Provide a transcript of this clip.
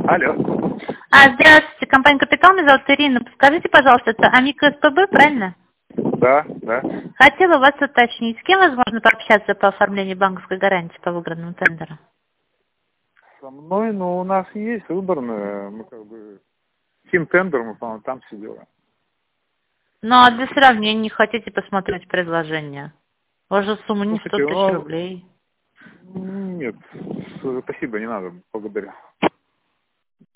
Алло. Здравствуйте, компания «Капитал», меня зовут Ирина. Подскажите, пожалуйста, это Амика СПБ, правильно? Да, да. Хотела вас уточнить, с кем возможно пообщаться по оформлению банковской гарантии по выигранному тендеру? Со мной, но у нас есть выборная, мы как бы... Тим тендер, мы, по-моему, там все делаем. Ну, а для сравнения не хотите посмотреть предложение? У вас же сумма не 100 Слушайте, тысяч рублей. нет, спасибо, не надо, благодарю.